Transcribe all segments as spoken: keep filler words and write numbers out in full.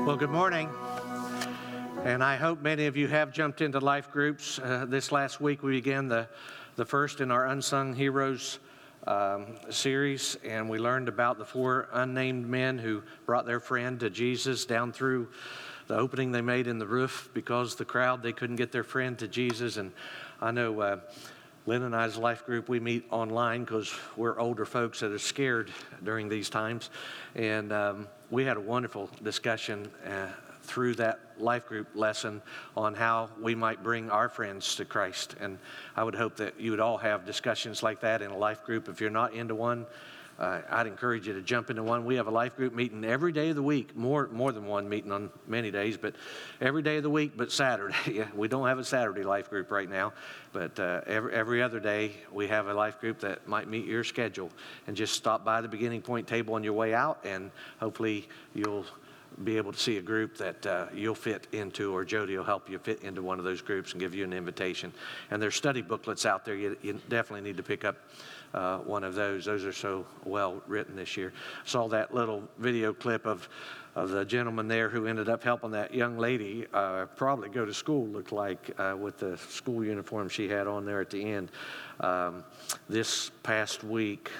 Well, good morning. And I hope many of you have jumped into life groups. Uh, this last week we began the, the first in our Unsung Heroes um, series, and we learned about the four unnamed men who brought their friend to Jesus down through the opening they made in the roof because the crowd, they couldn't get their friend to Jesus. And I know uh, Lynn and I's life group, we meet online because we're older folks that are scared during these times. And um, we had a wonderful discussion uh, through that life group lesson on how we might bring our friends to Christ. And I would hope that you would all have discussions like that in a life group. If you're not into one, uh, I'd encourage you to jump into one. We have a life group meeting every day of the week, more more than one meeting on many days, but every day of the week but Saturday. We don't have a Saturday life group right now, but uh, every, every other day we have a life group that might meet your schedule. And just stop by the beginning point table on your way out, and hopefully you'll be able to see a group that uh, you'll fit into, or Jody will help you fit into one of those groups and give you an invitation. And there's study booklets out there. You, you definitely need to pick up uh, one of those. Those are so well written this year. Saw that little video clip of, of the gentleman there who ended up helping that young lady uh, probably go to school, looked like, uh, with the school uniform she had on there at the end. Um, this past week,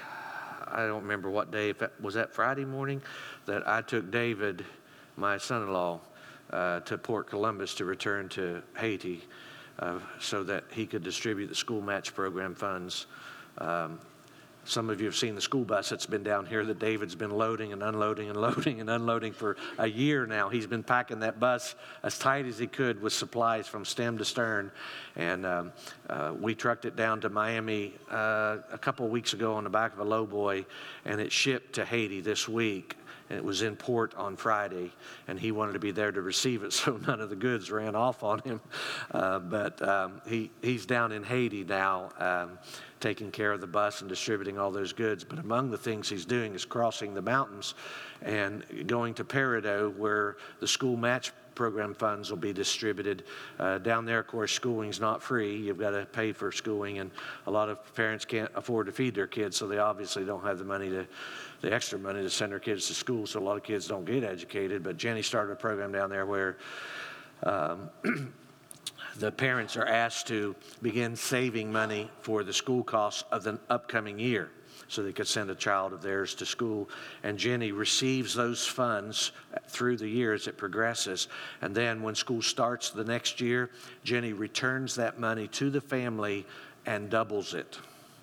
I don't remember what day, if that, was that Friday morning, that I took David, my son-in-law, uh, to Port Columbus to return to Haiti uh, so that he could distribute the school match program funds. Um, some of you have seen the school bus that's been down here that David's been loading and unloading and loading and unloading for a year now. He's been packing that bus as tight as he could with supplies from stem to stern. And um, uh, we trucked it down to Miami uh, a couple of weeks ago on the back of a lowboy, and it shipped to Haiti this week. And it was in port on Friday, and he wanted to be there to receive it, so none of the goods ran off on him. Uh, but um, he he's down in Haiti now, um, taking care of the bus and distributing all those goods. But among the things he's doing is crossing the mountains and going to Peridot, where the school match program funds will be distributed. Uh, down there, of course, schooling's not free. You've got to pay for schooling, and a lot of parents can't afford to feed their kids, so they obviously don't have the money to, the extra money to send their kids to school, so a lot of kids don't get educated. But Jenny started a program down there where um, the parents are asked to begin saving money for the school costs of the upcoming year, so they could send a child of theirs to school. And Jenny receives those funds through the year as it progresses. And then when school starts the next year, Jenny returns that money to the family and doubles it,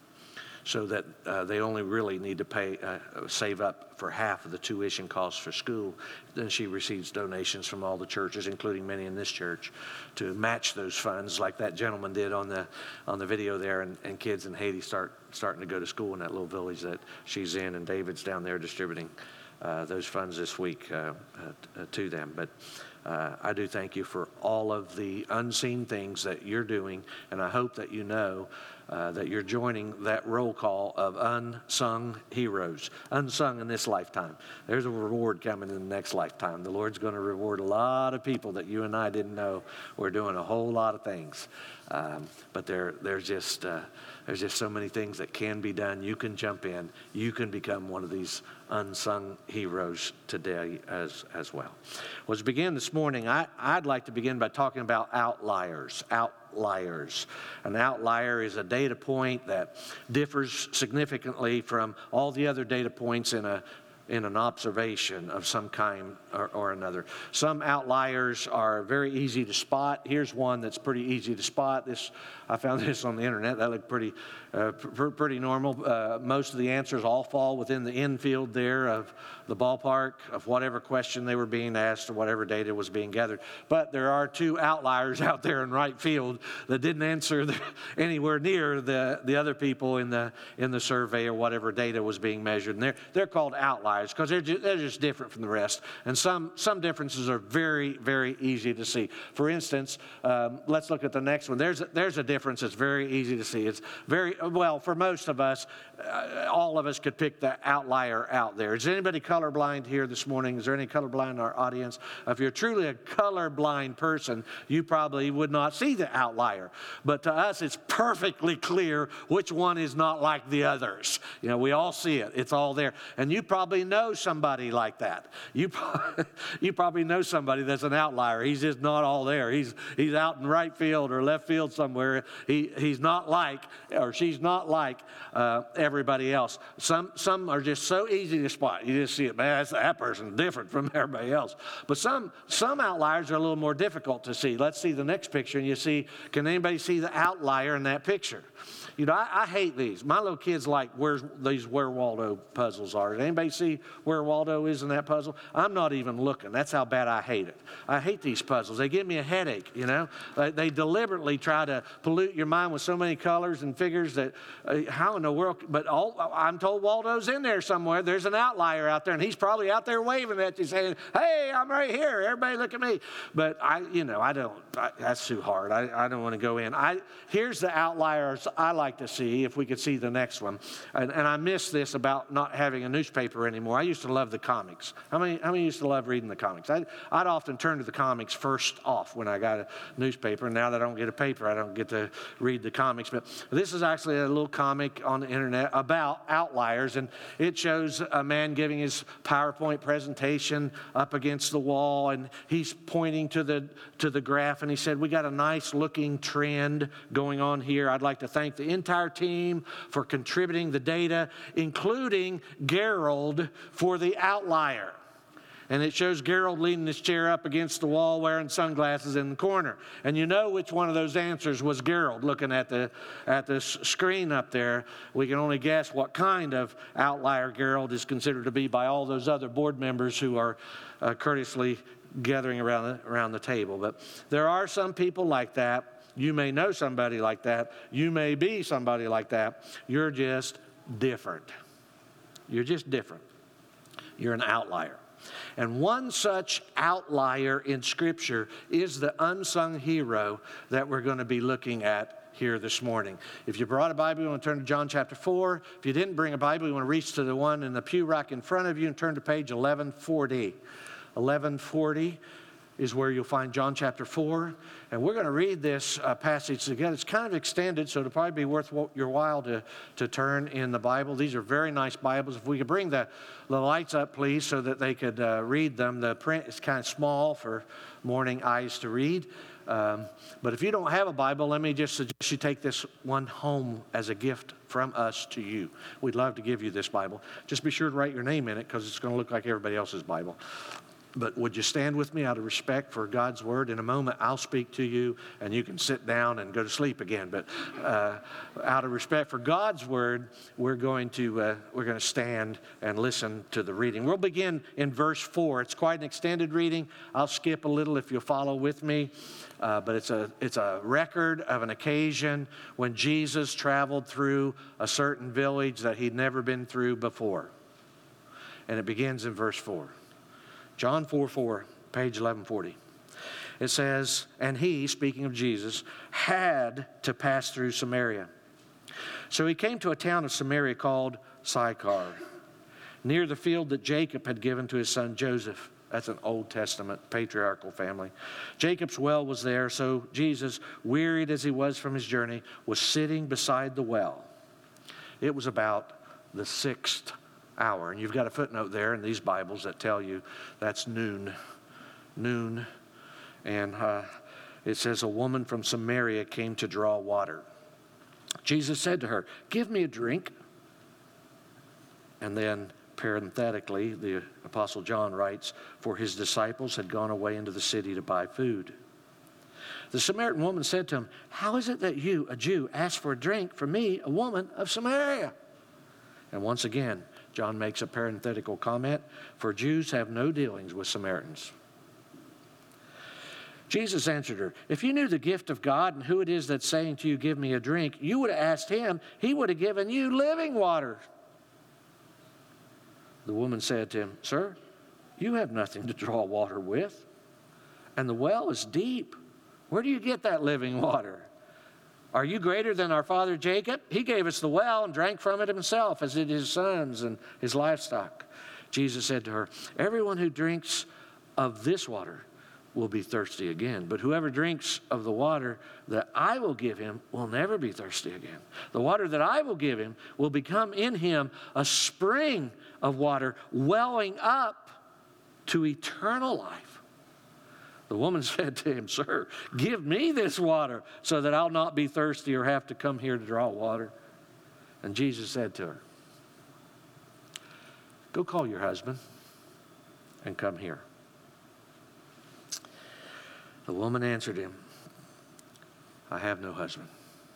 so that uh, they only really need to pay, uh, save up for half of the tuition costs for school. Then she receives donations from all the churches, including many in this church, to match those funds, like that gentleman did on the on the video there. And, and kids in Haiti start starting to go to school in that little village that she's in, and David's down there distributing uh, those funds this week uh, uh, to them. But uh, I do thank you for all of the unseen things that you're doing, and I hope that you know Uh, that you're joining that roll call of unsung heroes. Unsung in this lifetime. There's a reward coming in the next lifetime. The Lord's going to reward a lot of people that you and I didn't know were doing a whole lot of things. Um, but there, there's just uh, there's just so many things that can be done. You can jump in. You can become one of these unsung heroes today as as well. Well, as we begin this morning, I, I'd like to begin by talking about outliers. Outliers. Outliers. An outlier is a data point that differs significantly from all the other data points in a in an observation of some kind or, or another. Some outliers are very easy to spot. Here's one that's pretty easy to spot. This I found this on the internet. That looked pretty uh, pr- pretty normal. Uh, most of the answers all fall within the infield there of the ballpark of whatever question they were being asked or whatever data was being gathered. But there are two outliers out there in right field that didn't answer the, anywhere near the, the other people in the in the survey or whatever data was being measured. And they're they're called outliers because they're just, they're just different from the rest. And some some differences are very, very easy to see. For instance, um, let's look at the next one. There's a, there's a difference that's very easy to see. It's very, well, for most of us, uh, all of us could pick the outlier out there. Is anybody colorblind here this morning? Is there any colorblind in our audience? If you're truly a colorblind person, you probably would not see the outlier. But to us, it's perfectly clear which one is not like the others. You know, we all see it. It's all there. And you probably know somebody like that. You, you probably know somebody that's an outlier. He's just not all there. He's, he's out in right field or left field somewhere. He, he's not like, or she's not like uh, everybody else. Some, some are just so easy to spot. You just see it, man, that's, that person's different from everybody else. But some, some outliers are a little more difficult to see. Let's see the next picture, and you see, can anybody see the outlier in that picture? You know, I, I hate these. My little kids like where's these Where Waldo puzzles are. Did anybody see where Waldo is in that puzzle? I'm not even looking. That's how bad I hate it. I hate these puzzles. They give me a headache, you know. They, they deliberately try to pollute your mind with so many colors and figures that uh, how in the world, but all, I'm told Waldo's in there somewhere. There's an outlier out there, and he's probably out there waving at you saying, hey, I'm right here. Everybody look at me. But I, you know, I don't, I, that's too hard. I, I don't want to go in. I Here's the outliers I like to see, if we could see the next one. And, and I miss this about not having a newspaper anymore. I used to love the comics. How many, how many used to love reading the comics? I, I'd often turn to the comics first off when I got a newspaper. Now that I don't get a paper, I don't get to read the comics. But this is actually a little comic on the internet about outliers, and it shows a man giving his PowerPoint presentation up against the wall, and he's pointing to the to the graph, and he said, we got a nice looking trend going on here. I'd like to thank the entire team for contributing the data, including Gerald for the outlier. And it shows Gerald leaning his chair up against the wall wearing sunglasses in the corner. And you know which one of those answers was Gerald looking at the at the screen up there. We can only guess what kind of outlier Gerald is considered to be by all those other board members who are uh, courteously gathering around the, around the table. But there are some people like that. You may know somebody like that. You may be somebody like that. You're just different. You're just different. You're an outlier. And one such outlier in Scripture is the unsung hero that we're going to be looking at here this morning. If you brought a Bible, you want to turn to John chapter four. If you didn't bring a Bible, you want to reach to the one in the pew rack in front of you and turn to page eleven forty. eleven forty is where you'll find John chapter four. And we're going to read this uh, passage together. It's kind of extended, so it'll probably be worth your while to, to turn in the Bible. These are very nice Bibles. If we could bring the, the lights up, please, so that they could uh, read them. The print is kind of small for morning eyes to read. Um, but if you don't have a Bible, let me just suggest you take this one home as a gift from us to you. We'd love to give you this Bible. Just be sure to write your name in it, because it's going to look like everybody else's Bible. But would you stand with me out of respect for God's Word? In a moment, I'll speak to you, and you can sit down and go to sleep again. But uh, out of respect for God's Word, we're going to uh, we're going to stand and listen to the reading. We'll begin in verse four. It's quite an extended reading. I'll skip a little if you'll follow with me. Uh, but it's a it's a record of an occasion when Jesus traveled through a certain village that he'd never been through before. And it begins in verse four. John four four, page eleven forty. It says, and he, speaking of Jesus, had to pass through Samaria. So he came to a town of Samaria called Sychar, near the field that Jacob had given to his son Joseph. That's an Old Testament patriarchal family. Jacob's well was there, so Jesus, wearied as he was from his journey, was sitting beside the well. It was about the sixth hour. And you've got a footnote there in these Bibles that tell you that's noon. Noon. And uh, it says, a woman from Samaria came to draw water. Jesus said to her, give me a drink. And then parenthetically, the Apostle John writes, for his disciples had gone away into the city to buy food. The Samaritan woman said to him, how is it that you, a Jew, ask for a drink from me, a woman of Samaria? And once again, John makes a parenthetical comment, for Jews have no dealings with Samaritans. Jesus answered her, if you knew the gift of God and who it is that's saying to you, give me a drink, you would have asked him, he would have given you living water. The woman said to him, sir, you have nothing to draw water with, and the well is deep. Where do you get that living water? Are you greater than our father Jacob? He gave us the well and drank from it himself, as did his sons and his livestock. Jesus said to her, everyone who drinks of this water will be thirsty again. But whoever drinks of the water that I will give him will never be thirsty again. The water that I will give him will become in him a spring of water welling up to eternal life." The woman said to him, "Sir, give me this water so that I'll not be thirsty or have to come here to draw water." And Jesus said to her, "Go call your husband and come here." The woman answered him, "I have no husband."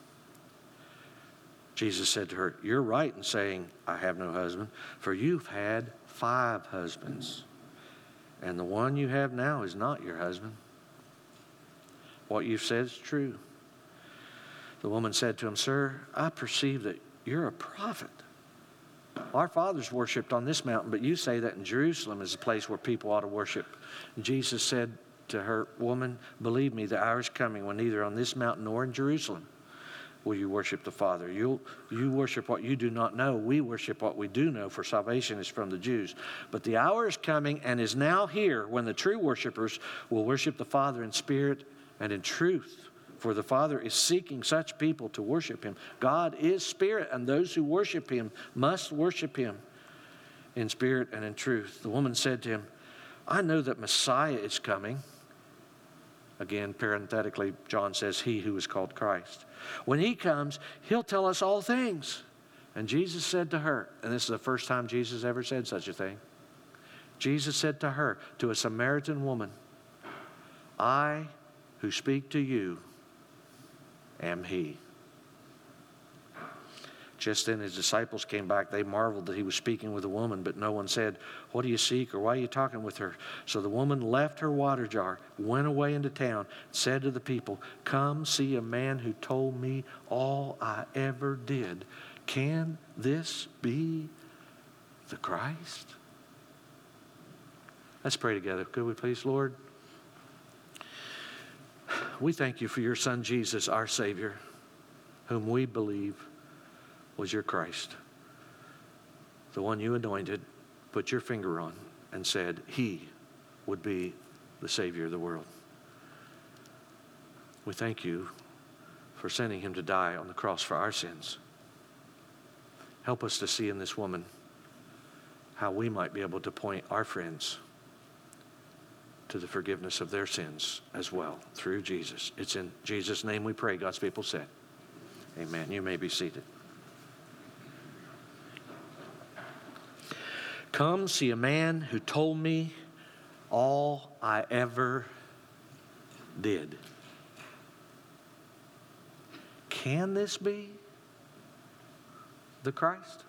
Jesus said to her, "You're right in saying, 'I have no husband,' for you've had five husbands, and the one you have now is not your husband. What you've said is true." The woman said to him, "Sir, I perceive that you're a prophet. Our fathers worshipped on this mountain, but you say that in Jerusalem is the place where people ought to worship." And Jesus said to her, "Woman, believe me, the hour is coming when neither on this mountain nor in Jerusalem will you worship the Father. You you worship what you do not know. We worship what we do know, for salvation is from the Jews. But the hour is coming and is now here when the true worshipers will worship the Father in spirit and in truth. For the Father is seeking such people to worship him. God is spirit, and those who worship him must worship him in spirit and in truth." The woman said to him, "I know that Messiah is coming." Again, parenthetically, John says, "He who is called Christ. When he comes, he'll tell us all things." And Jesus said to her, and this is the first time Jesus ever said such a thing. Jesus said to her, to a Samaritan woman, "I who speak to you am he." Just then his disciples came back. They marveled that he was speaking with a woman, but no one said, "What do you seek?" or "Why are you talking with her?" So the woman left her water jar, went away into town, said to the people, "Come see a man who told me all I ever did. Can this be the Christ?" Let's pray together. Could we please, Lord? We thank you for your Son Jesus, our Savior, whom we believe was your Christ, the one you anointed, put your finger on, and said he would be the Savior of the world. We thank you for sending him to die on the cross for our sins. Help us to see in this woman how we might be able to point our friends to the forgiveness of their sins as well through Jesus. It's in Jesus' name we pray. God's people said, amen. You may be seated. Come see a man who told me all I ever did. Can this be the Christ?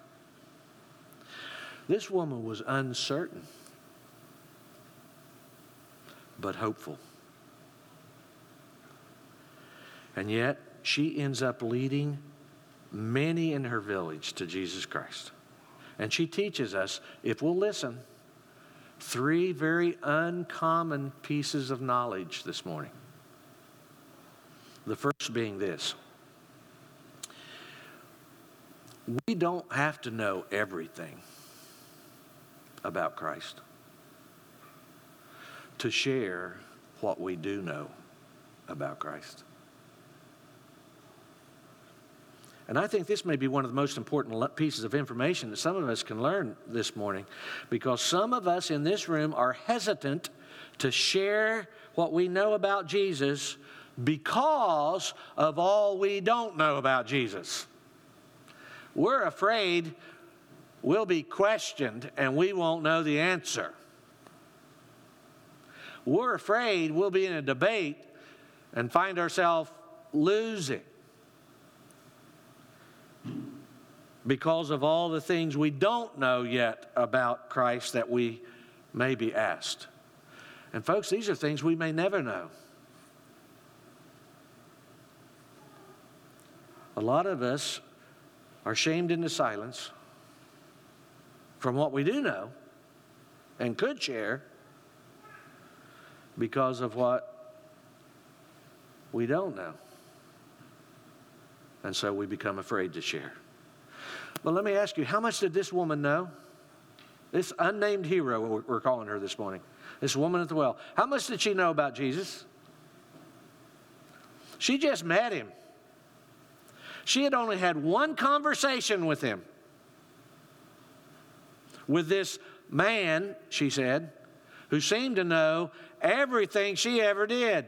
This woman was uncertain, but hopeful. And yet, she ends up leading many in her village to Jesus Christ. And she teaches us, if we'll listen, three very uncommon pieces of knowledge this morning. The first being this: we don't have to know everything about Christ to share what we do know about Christ. And I think this may be one of the most important pieces of information that some of us can learn this morning, because some of us in this room are hesitant to share what we know about Jesus because of all we don't know about Jesus. We're afraid we'll be questioned and we won't know the answer. We're afraid we'll be in a debate and find ourselves losing because of all the things we don't know yet about Christ that we may be asked. And folks, these are things we may never know. A lot of us are shamed into silence from what we do know and could share because of what we don't know. And so we become afraid to share. But let me ask you, how much did this woman know? This unnamed hero, we're calling her this morning. this woman at the well. How much did she know about Jesus? She just met him. She had only had one conversation with him. With this man, she said, who seemed to know everything she ever did.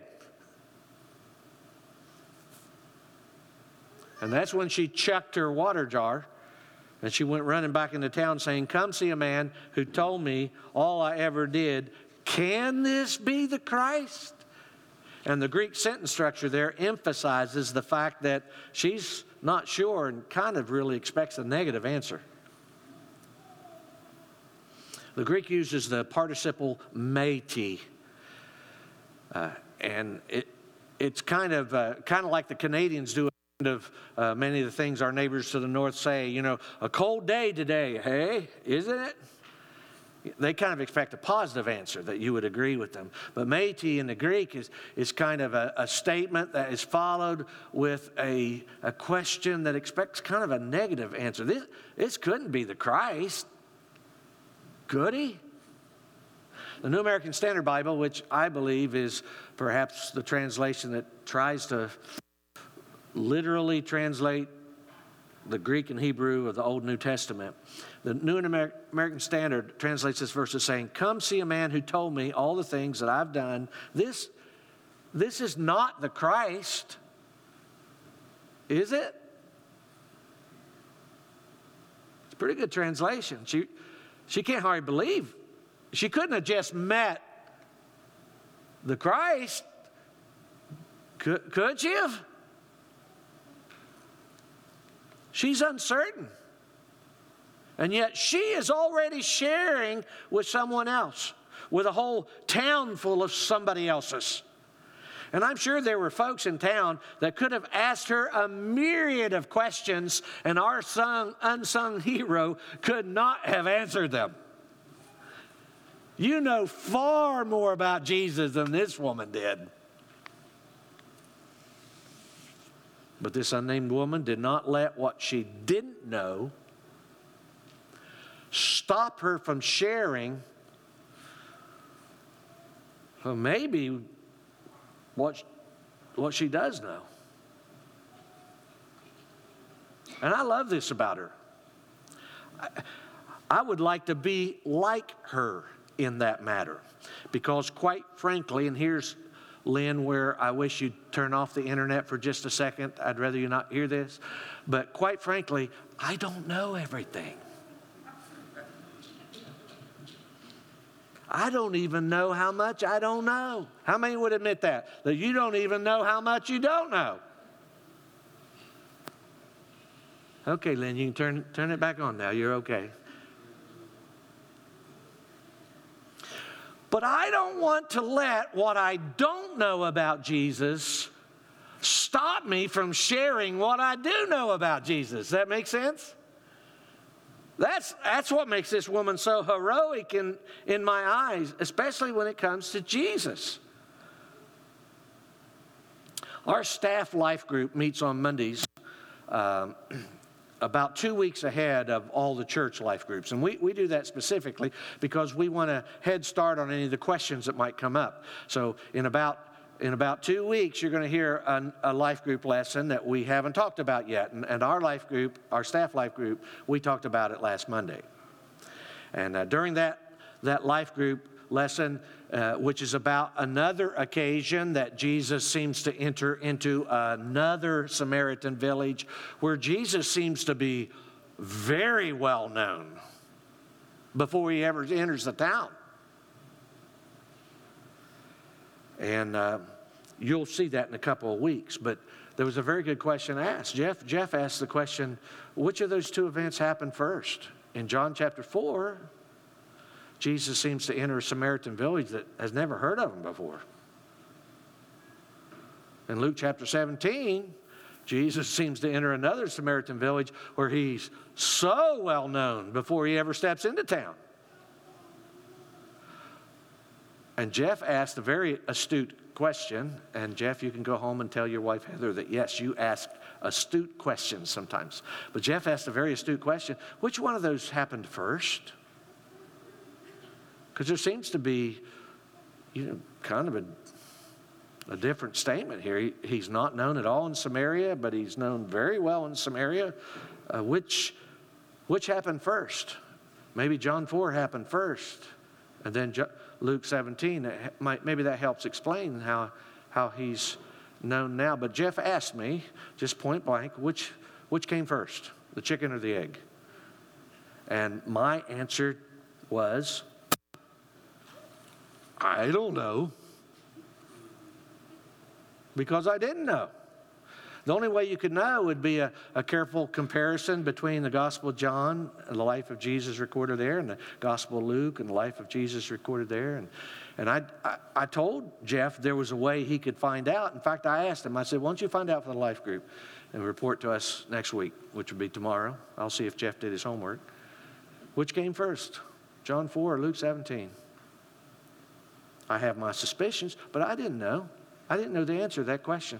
And that's when she chucked her water jar and she went running back into town saying, "Come see a man who told me all I ever did. Can this be the Christ?" And the Greek sentence structure there emphasizes the fact that she's not sure and kind of really expects a negative answer. The Greek uses the participle meiti, uh, and it, it's kind of uh, kind of like the Canadians do. Of uh, many of the things our neighbors to the north say, you know, a cold day today, hey, isn't it? They kind of expect a positive answer that you would agree with them. But meiti in the Greek is, is kind of a, a statement that is followed with a, a question that expects kind of a negative answer. This, this couldn't be the Christ, could he? The New American Standard Bible, which I believe is perhaps the translation that tries to literally translate the Greek and Hebrew of the Old and New Testament. The New American Standard translates this verse as saying, "Come see a man who told me all the things that I've done. This, this is not the Christ, is it?" It's a pretty good translation. She, she can't hardly believe. She couldn't have just met the Christ. Could, could she have? She's uncertain. And yet she is already sharing with someone else, with a whole town full of somebody else's. And I'm sure there were folks in town that could have asked her a myriad of questions, and our sung, unsung hero could not have answered them. You know far more about Jesus than this woman did. But this unnamed woman did not let what she didn't know stop her from sharing, well, maybe what, what she does know. And I love this about her. I, I would like to be like her in that matter. Because quite frankly, and here's Lynn, where I wish you'd turn off the internet for just a second. I'd rather you not hear this. But quite frankly, I don't know everything. I don't even know how much I don't know. How many would admit that? That you don't even know how much you don't know. Okay, Lynn, you can turn, turn it back on now. You're okay. But I don't want to let what I don't know about Jesus stop me from sharing what I do know about Jesus. Does that make sense? That's, that's what makes this woman so heroic in, in my eyes, especially when it comes to Jesus. Our staff life group meets on Mondays um, about two weeks ahead of all the church life groups. And we, we do that specifically because we want a head start on any of the questions that might come up. So in about in about two weeks, you're going to hear a, a life group lesson that we haven't talked about yet. And, and our life group, our staff life group, we talked about it last Monday. And uh, during that, that life group lesson, uh, which is about another occasion that Jesus seems to enter into another Samaritan village where Jesus seems to be very well known before he ever enters the town. And uh, you'll see that in a couple of weeks. But there was a very good question asked. Jeff, Jeff asked the question, which of those two events happened first? In John chapter four, Jesus seems to enter a Samaritan village that has never heard of him before. In Luke chapter seventeen, Jesus seems to enter another Samaritan village where he's so well known before he ever steps into town. And Jeff asked a very astute question, and Jeff, you can go home and tell your wife Heather that yes, you ask astute questions sometimes. But Jeff asked a very astute question. Which one of those happened first? Because there seems to be you know, kind of a, a different statement here. He, he's not known at all in Samaria, but he's known very well in Samaria. Uh, which, which happened first? Maybe John four happened first, and then Luke seventeen. Maybe that helps explain how, how he's known now. But Jeff asked me, just point blank, which, which came first, the chicken or the egg? And my answer was, I don't know, because I didn't know. The only way you could know would be a, a careful comparison between the Gospel of John and the life of Jesus recorded there, and the Gospel of Luke and the life of Jesus recorded there. And, and I, I, I told Jeff there was a way he could find out. In fact, I asked him, I said, why don't you find out for the life group and report to us next week, which would be tomorrow. I'll see if Jeff did his homework. Which came first, John four or Luke seventeen? I have my suspicions, but I didn't know. I didn't know the answer to that question.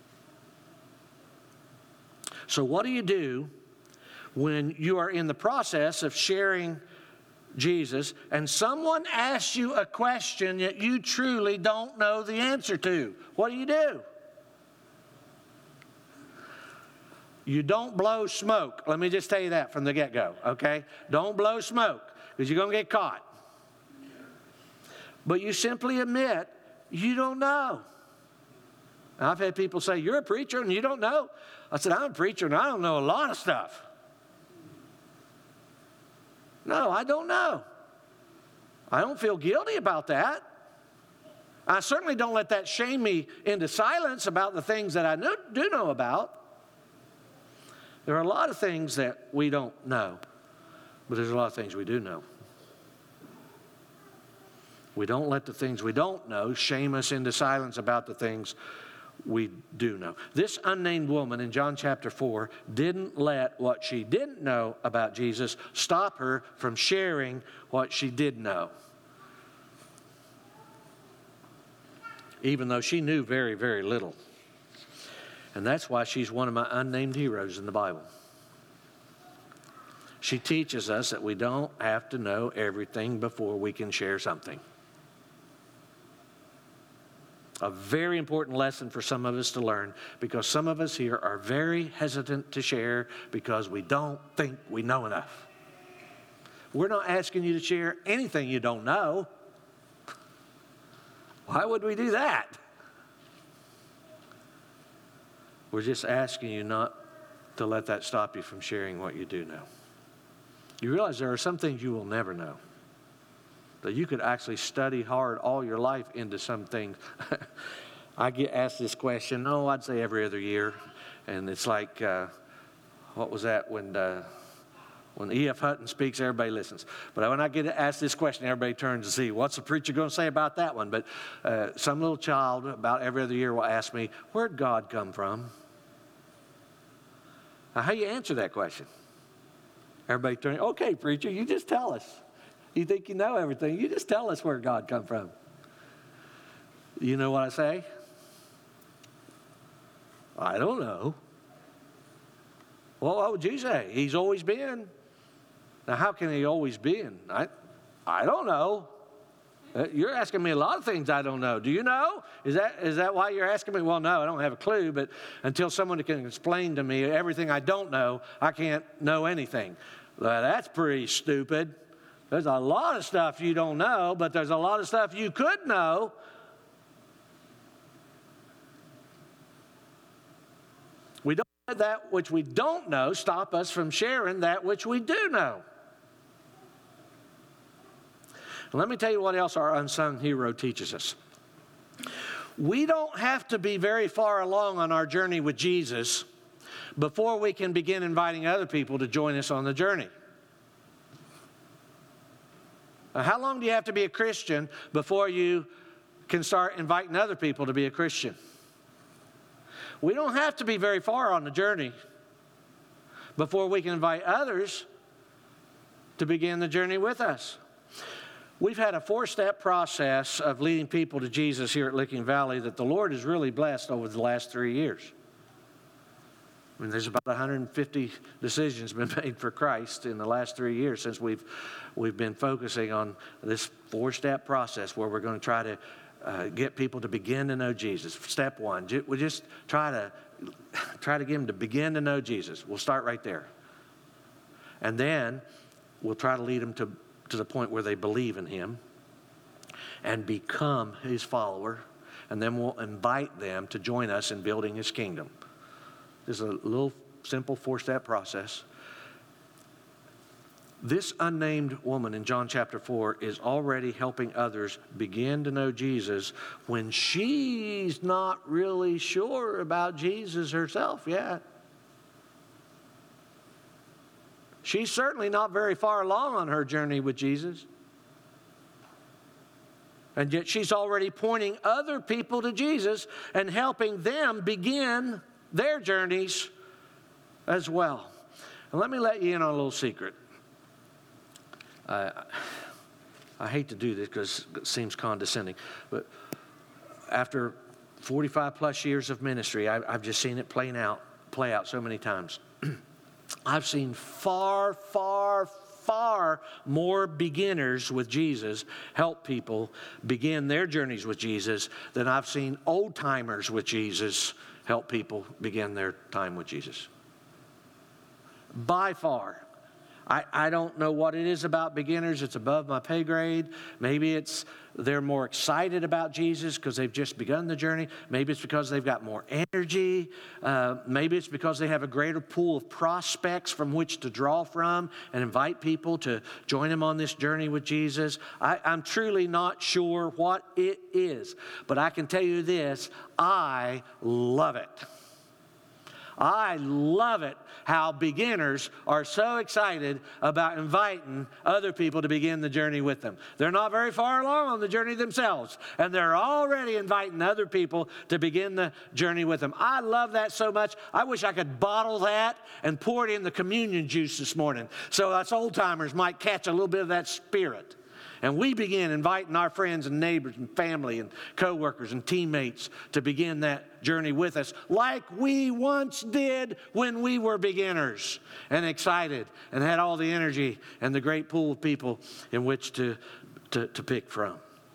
So what do you do when you are in the process of sharing Jesus and someone asks you a question that you truly don't know the answer to? What do you do? You don't blow smoke. Let me just tell you that from the get-go, okay? Don't blow smoke, because you're going to get caught. But you simply admit you don't know. I've had people say, you're a preacher and you don't know. I said, I'm a preacher and I don't know a lot of stuff. No, I don't know. I don't feel guilty about that. I certainly don't let that shame me into silence about the things that I know, do know about. There are a lot of things that we don't know, but there's a lot of things we do know. We don't let the things we don't know shame us into silence about the things we do know. This unnamed woman in John chapter four didn't let what she didn't know about Jesus stop her from sharing what she did know. Even though she knew very, very little. And that's why she's one of my unnamed heroes in the Bible. She teaches us that we don't have to know everything before we can share something. A very important lesson for some of us to learn, because some of us here are very hesitant to share because we don't think we know enough. We're not asking you to share anything you don't know. Why would we do that? We're just asking you not to let that stop you from sharing what you do know. You realize there are some things you will never know, that you could actually study hard all your life into some things. I get asked this question, oh, I'd say every other year. And it's like, uh, what was that? When uh, when E F Hutton speaks, everybody listens. But when I get asked this question, everybody turns to see, what's the preacher going to say about that one? But uh, some little child about every other year will ask me, where'd God come from? Now, how do you answer that question? Everybody turns, okay, preacher, you just tell us. You think you know everything. You just tell us where God come from. You know what I say? I don't know. Well, what would you say? He's always been. Now, how can he always been? I, I don't know. You're asking me a lot of things I don't know. Do you know? Is that is that why you're asking me? Well, no, I don't have a clue. But until someone can explain to me everything I don't know, I can't know anything. Well, that's pretty stupid. There's a lot of stuff you don't know, but there's a lot of stuff you could know. We don't let that which we don't know stop us from sharing that which we do know. Let me tell you what else our unsung hero teaches us. We don't have to be very far along on our journey with Jesus before we can begin inviting other people to join us on the journey. Now, how long do you have to be a Christian before you can start inviting other people to be a Christian? We don't have to be very far on the journey before we can invite others to begin the journey with us. We've had a four-step process of leading people to Jesus here at Licking Valley that the Lord has really blessed over the last three years. I mean, there's about one hundred fifty decisions been made for Christ in the last three years since we've we've been focusing on this four-step process where we're going to try to uh, get people to begin to know Jesus. Step one, we just try to try to get them to begin to know Jesus. We'll start right there, and then we'll try to lead them to to the point where they believe in Him and become His follower, and then we'll invite them to join us in building His kingdom. This is a little simple four-step process. This unnamed woman in John chapter four is already helping others begin to know Jesus when she's not really sure about Jesus herself yet. She's certainly not very far along on her journey with Jesus. And yet she's already pointing other people to Jesus and helping them begin their journeys as well. And let me let you in on a little secret. Uh, I hate to do this because it seems condescending, but after forty-five plus years of ministry, I, I've just seen it playing out, play out so many times. I've seen far, far, far more beginners with Jesus help people begin their journeys with Jesus than I've seen old-timers with Jesus help people begin their time with Jesus. By far. I, I don't know what it is about beginners. It's above my pay grade. Maybe it's they're more excited about Jesus because they've just begun the journey. Maybe it's because they've got more energy. Uh, maybe it's because they have a greater pool of prospects from which to draw from and invite people to join them on this journey with Jesus. I, I'm truly not sure what it is, but I can tell you this, I love it. I love it how beginners are so excited about inviting other people to begin the journey with them. They're not very far along on the journey themselves, and they're already inviting other people to begin the journey with them. I love that so much. I wish I could bottle that and pour it in the communion juice this morning so us old-timers might catch a little bit of that spirit. And we begin inviting our friends and neighbors and family and coworkers and teammates to begin that journey with us like we once did when we were beginners and excited and had all the energy and the great pool of people in which to, to, to pick from.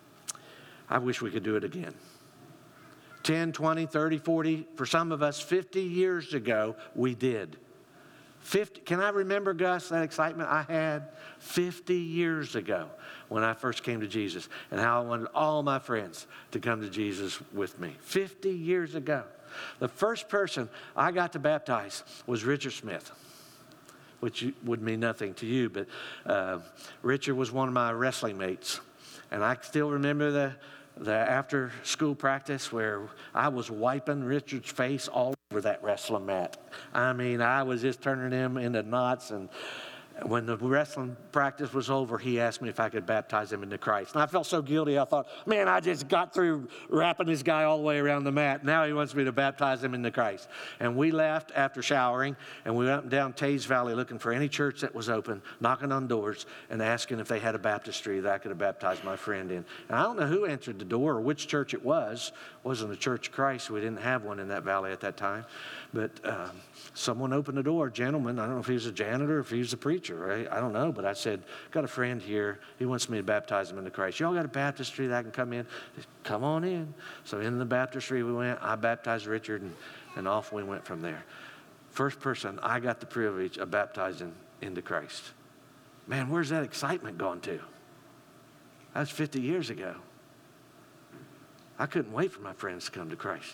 I wish we could do it again. ten, twenty, thirty, forty, for some of us, fifty years ago, we did. fifty, can I remember, Gus, that excitement I had fifty years ago when I first came to Jesus and how I wanted all my friends to come to Jesus with me. fifty years ago. The first person I got to baptize was Richard Smith, which would mean nothing to you, but uh, Richard was one of my wrestling mates. And I still remember the, the after school practice where I was wiping Richard's face all over that wrestling mat. I mean, I was just turning him into knots. And when the wrestling practice was over, he asked me if I could baptize him into Christ. And I felt so guilty. I thought, man, I just got through wrapping this guy all the way around the mat. Now he wants me to baptize him into Christ. And we left after showering, and we went down Taze Valley looking for any church that was open, knocking on doors, and asking if they had a baptistry that I could have baptized my friend in. And I don't know who answered the door or which church it was. It wasn't the Church of Christ. We didn't have one in that valley at that time. But um, someone opened the door, a gentleman. I don't know if he was a janitor or if he was a preacher, right? I don't know. But I said, got a friend here. He wants me to baptize him into Christ. Y'all got a baptistry that I can come in? He said, come on in. So in the baptistry we went. I baptized Richard, and, and off we went from there. First person I got the privilege of baptizing into Christ. Man, where's that excitement gone to? That was fifty years ago. I couldn't wait for my friends to come to Christ.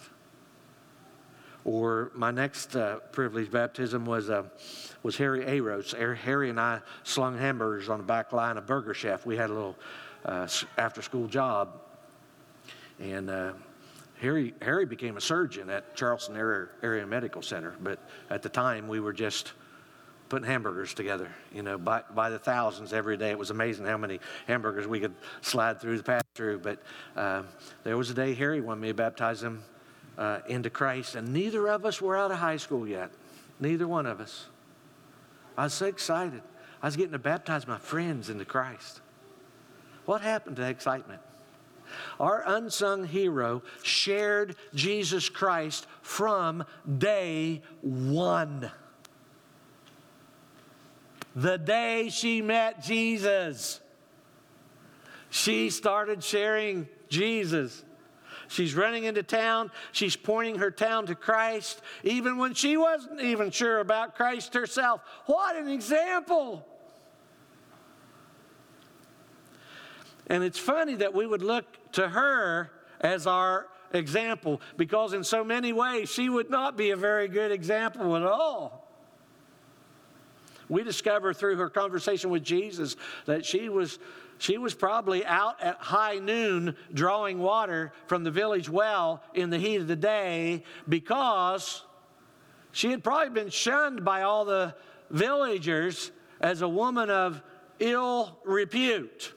Or my next uh, privileged baptism was uh, was Harry Aros. Harry and I slung hamburgers on the back line of Burger Chef. We had a little uh, after-school job, and uh, Harry Harry became a surgeon at Charleston Area, Area Medical Center. But at the time, we were just putting hamburgers together, you know, by, by the thousands every day. It was amazing how many hamburgers we could slide through the pass through. But uh, there was a day Harry wanted me to baptize him uh, into Christ, and neither of us were out of high school yet. Neither one of us. I was so excited. I was getting to baptize my friends into Christ. What happened to that excitement? Our unsung hero shared Jesus Christ from day one. The day she met Jesus, she started sharing Jesus. She's running into town. She's pointing her town to Christ, even when she wasn't even sure about Christ herself. What an example! And it's funny that we would look to her as our example, because in so many ways she would not be a very good example at all. We discover through her conversation with Jesus that she was She was probably out at high noon drawing water from the village well in the heat of the day, because she had probably been shunned by all the villagers as a woman of ill repute,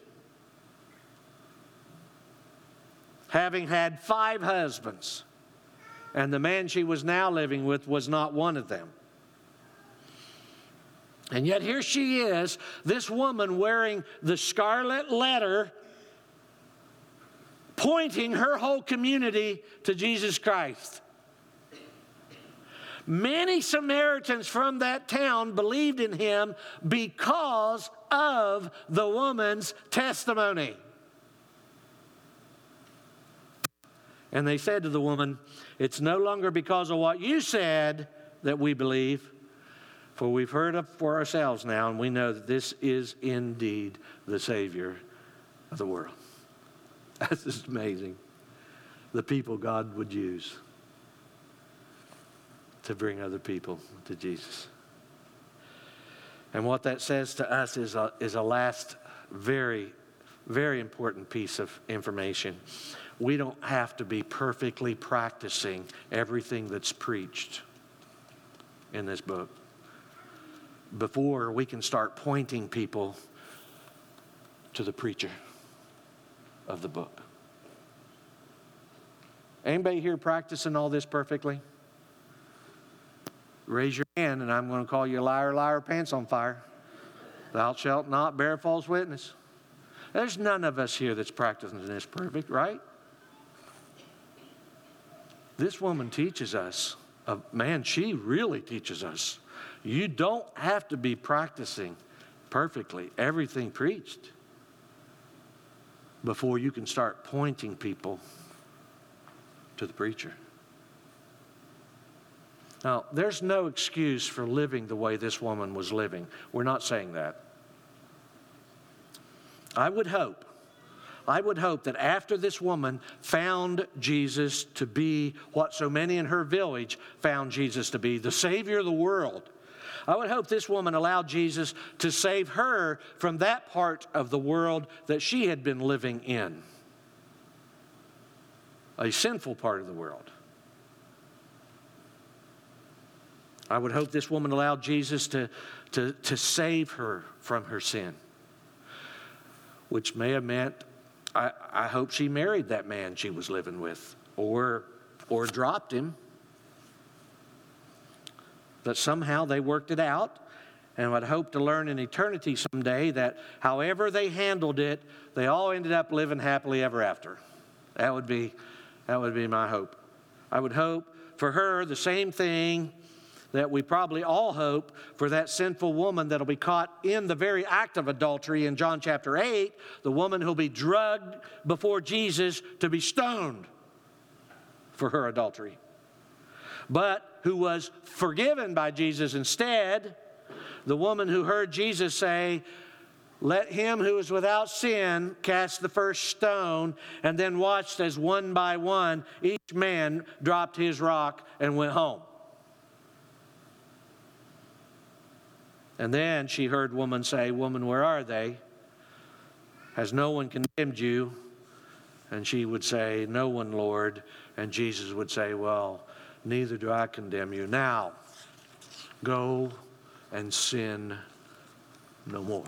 having had five husbands, and the man she was now living with was not one of them. And yet here she is, this woman wearing the scarlet letter, pointing her whole community to Jesus Christ. Many Samaritans from that town believed in him because of the woman's testimony. And they said to the woman, "It's no longer because of what you said that we believe, for we've heard it for ourselves now, and we know that this is indeed the Savior of the world." That's just amazing. The people God would use to bring other people to Jesus. And what that says to us is a, is a last very, very important piece of information. We don't have to be perfectly practicing everything that's preached in this book before we can start pointing people to the preacher of the book. Anybody here practicing all this perfectly? Raise your hand, and I'm going to call you a liar, liar, pants on fire. Thou shalt not bear false witness. There's none of us here that's practicing this perfect, right? This woman teaches us, uh, man, she really teaches us. You don't have to be practicing perfectly everything preached before you can start pointing people to the preacher. Now, there's no excuse for living the way this woman was living. We're not saying that. I would hope, I would hope that after this woman found Jesus to be what so many in her village found Jesus to be, the Savior of the world, I would hope this woman allowed Jesus to save her from that part of the world that she had been living in, a sinful part of the world. I would hope this woman allowed Jesus to, to, to save her from her sin, which may have meant, I, I hope she married that man she was living with, or, or dropped him. That somehow they worked it out, and I'd hope to learn in eternity someday that however they handled it, they all ended up living happily ever after. That would be, that would be my hope. I would hope for her the same thing that we probably all hope for that sinful woman that'll be caught in the very act of adultery in John chapter eight, the woman who'll be drugged before Jesus to be stoned for her adultery, but who was forgiven by Jesus instead, the woman who heard Jesus say, "Let him who is without sin cast the first stone," and then watched as one by one each man dropped his rock and went home. And then she heard woman say, "Woman, where are they? Has no one condemned you?" And she would say, "No one, Lord." And Jesus would say, "Well, neither do I condemn you. Now, go and sin no more."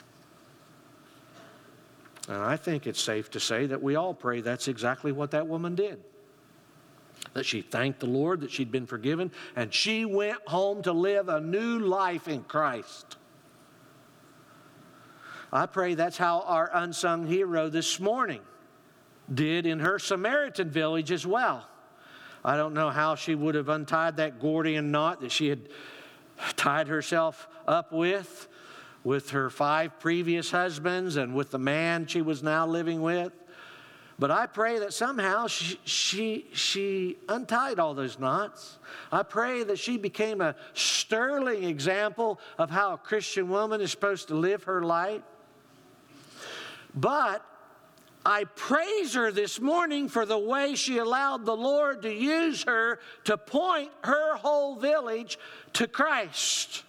And I think it's safe to say that we all pray that's exactly what that woman did. That she thanked the Lord that she'd been forgiven, and she went home to live a new life in Christ. I pray that's how our unsung hero this morning did in her Samaritan village as well. I don't know how she would have untied that Gordian knot that she had tied herself up with, with her five previous husbands and with the man she was now living with. But I pray that somehow she, she, she untied all those knots. I pray that she became a sterling example of how a Christian woman is supposed to live her life. But I praise her this morning for the way she allowed the Lord to use her to point her whole village to Christ.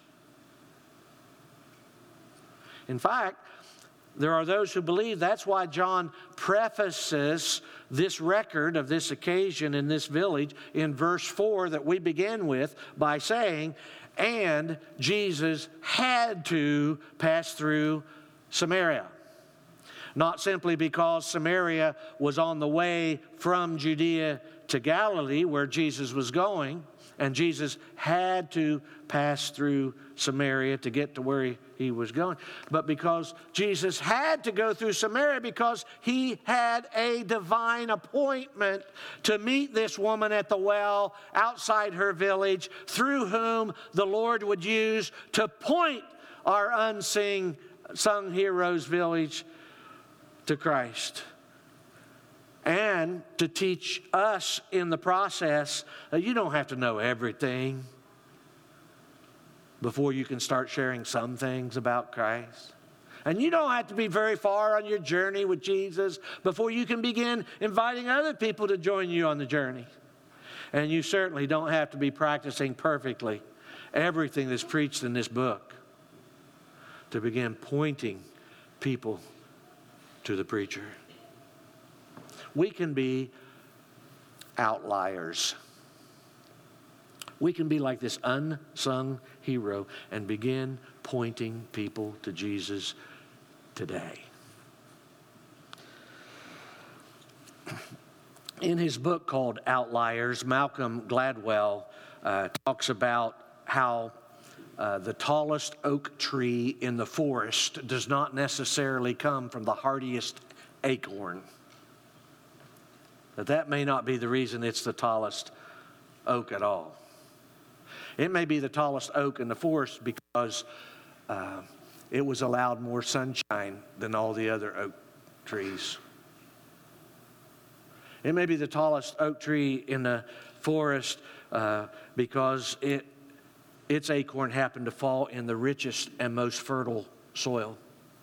In fact, there are those who believe that's why John prefaces this record of this occasion in this village in verse four that we begin with by saying, and Jesus had to pass through Samaria. Not simply because Samaria was on the way from Judea to Galilee where Jesus was going, and Jesus had to pass through Samaria to get to where he, he was going, but because Jesus had to go through Samaria because he had a divine appointment to meet this woman at the well outside her village, through whom the Lord would use to point our unsung sung heroes village to Christ, and to teach us in the process that you don't have to know everything before you can start sharing some things about Christ. And you don't have to be very far on your journey with Jesus before you can begin inviting other people to join you on the journey. And you certainly don't have to be practicing perfectly everything that's preached in this book to begin pointing people to the preacher. We can be outliers. We can be like this unsung hero and begin pointing people to Jesus today. In his book called Outliers, Malcolm Gladwell uh, talks about how Uh, the tallest oak tree in the forest does not necessarily come from the hardiest acorn. But that may not be the reason it's the tallest oak at all. It may be the tallest oak in the forest because uh, it was allowed more sunshine than all the other oak trees. It may be the tallest oak tree in the forest uh, because it its acorn happened to fall in the richest and most fertile soil.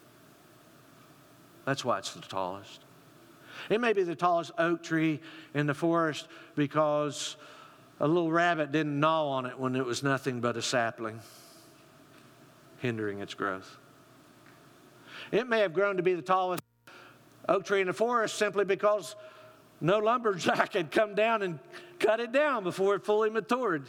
That's why it's the tallest. It may be the tallest oak tree in the forest because a little rabbit didn't gnaw on it when it was nothing but a sapling, hindering its growth. It may have grown to be the tallest oak tree in the forest simply because no lumberjack had come down and cut it down before it fully matured.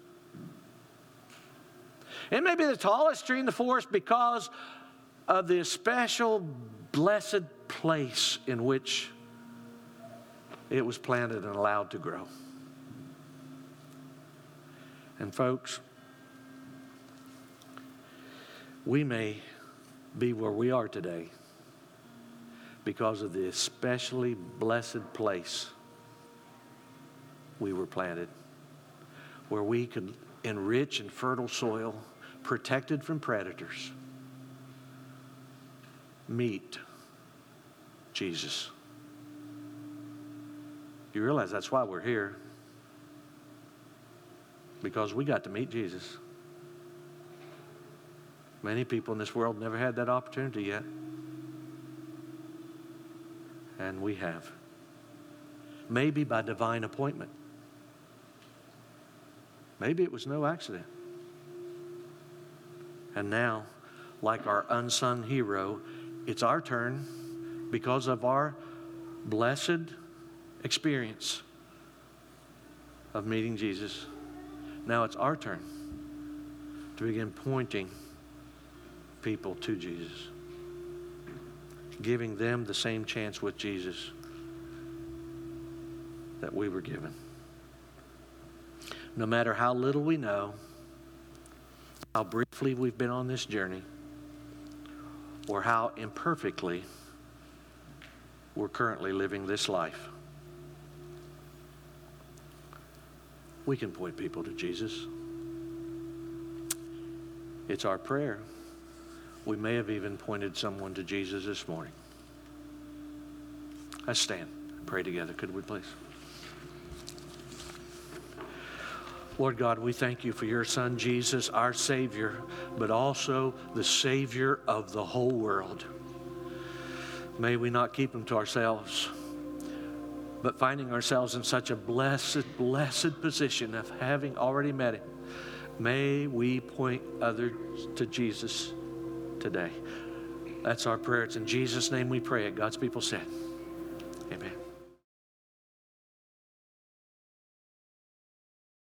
It may be the tallest tree in the forest because of the special blessed place in which it was planted and allowed to grow. And folks, we may be where we are today because of the especially blessed place we were planted, where we could, in rich and fertile soil, protected from predators, meet Jesus. You realize that's why we're here, because we got to meet Jesus. Many people in this world never had that opportunity yet, and we have. Maybe by divine appointment. Maybe it was no accident. And now, like our unsung hero, it's our turn because of our blessed experience of meeting Jesus. Now it's our turn to begin pointing people to Jesus, giving them the same chance with Jesus that we were given. No matter how little we know, how briefly we've been on this journey, or how imperfectly we're currently living this life. We can point people to Jesus. It's our prayer. We may have even pointed someone to Jesus this morning. Let's stand and pray together, could we please? Lord God, we thank you for your Son, Jesus, our Savior, but also the Savior of the whole world. May we not keep him to ourselves, but finding ourselves in such a blessed, blessed position of having already met him, may we point others to Jesus today. That's our prayer. It's in Jesus' name we pray it. God's people said.